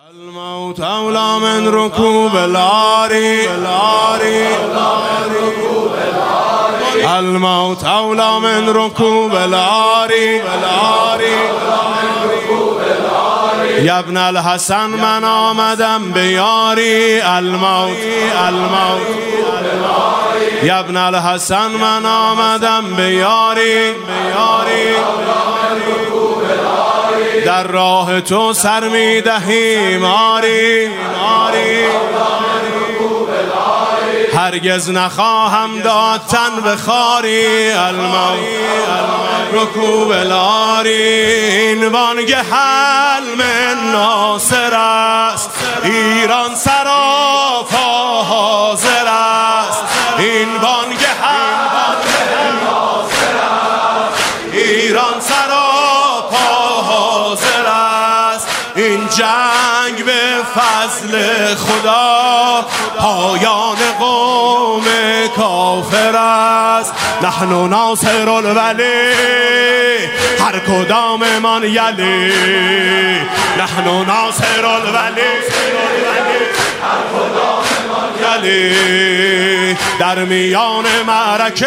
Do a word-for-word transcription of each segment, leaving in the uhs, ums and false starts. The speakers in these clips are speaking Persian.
الموت أولى من ركوب العاري. الموت أولى من ركوب العاري. يا ابن الحسن من آمدم بیاری. الموت الموت يا ابن الحسن من آمدم بیاری. در راه تو سر می دهیم آری. هرگز نخواهم داد تن به خاری. الموت رکوب العاری. این بانگ حلم ناصر است، ایران سراپا حاضر است. این بانگ حلم ناصر است، ایران سراپا حاضر است. این جنگ به فضل خدا پایان قوم کافر است. نحن ناصر الولی هر کدام من یلی. نحن ناصر الولی هر کدام من یلی. در میان معرکه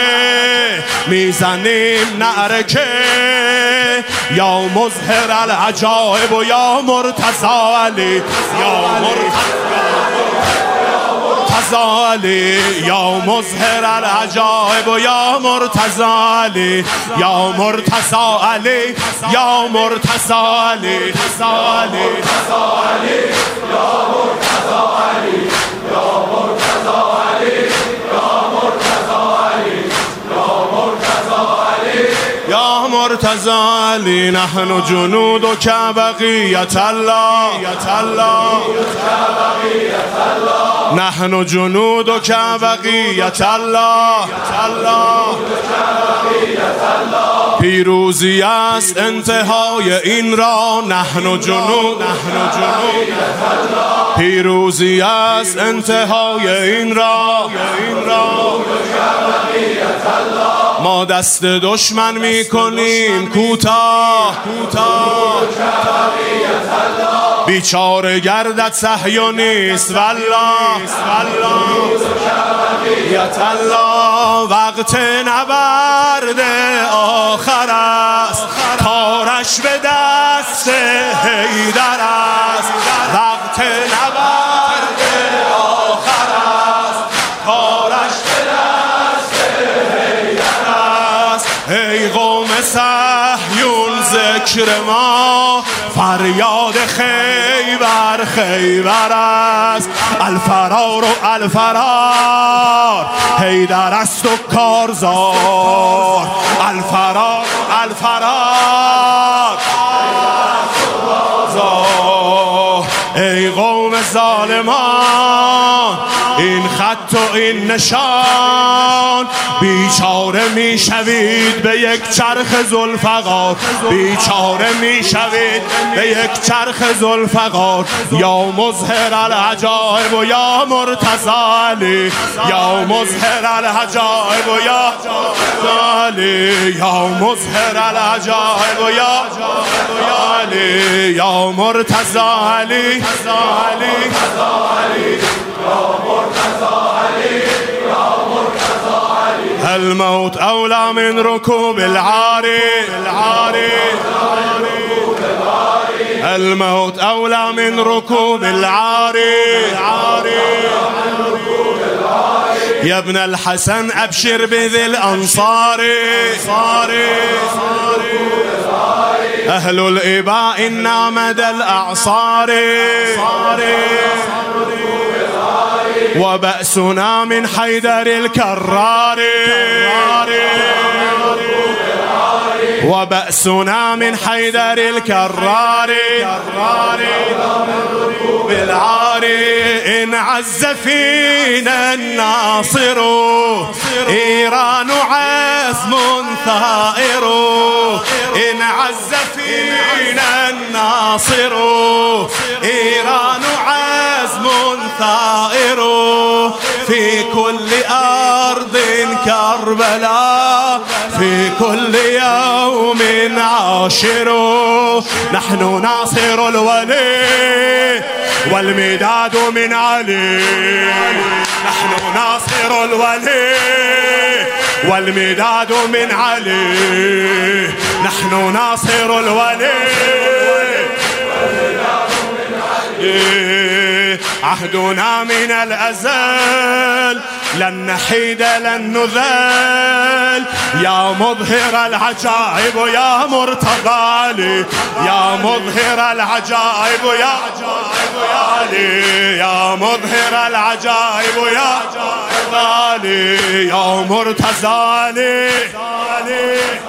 میزنیم نعرکه. یا مظهر العجائب و یا مرتضی علی. یا مرتضی علی. یا مظهر العجائب و یا مرتضی علی. یا مرتضی علی. یا مرتضی علی. یا مرتضی علی. نحن جنودک بقیت الله. نحن جنودک بقیت الله. پیروزی است انتهای این را. نحن جنود پیروزی است انتهای این را. ما دست دشمن می کنیم کوتاه. بیچاره گردد صهیونیست والله. وقت نبرد آخر است، کارش به دست حیدر است. وقت نبرد آخر است، کارش به دست حیدر است. ای قوم صهیون ذکر ما فریاد خیبر خیبر است. الفرار و الفرار حیدر است و کارزار. الفرار الفرار ای قوم ظالمان این خط و این نشان. بیچاره می شوید به یک چرخ ذوالفقار. بیچاره می شوید به یک چرخ ذوالفقار. یا مظهر العجائب و یا مرتضی علی. یا مظهر العجائب و یا علی. یا مظهر العجائب و یا علی. یا مرتضی علی. الموت أولى من ركوب العاري. الموت أولى من ركوب العاري. يا ابن الحسن أبشر بذي الأنصار. أهل الإباء إنا مدى الأعصار. وبأسنا من حيدر الكرار. وبأسنا من حيدر الكرار. بالعار إن عز فينا الناصر إيران عزم ثائر. إن عز فينا الناصر إيران عزم ثائر. في كل أرض كربلاء في كل يوم عاشر. نحن ناصر الولي والمداد من علي. نحن ناصر الولي والمداد من علي. نحن ناصر الولي عهدنا من الأزل لن نحيد لن نذل. يا مظهر العجائب يا مرتضى لي. يا مظهر العجائب يا علي. يا مظهر العجائب يا مرتضى لي. يا مرتضى لي.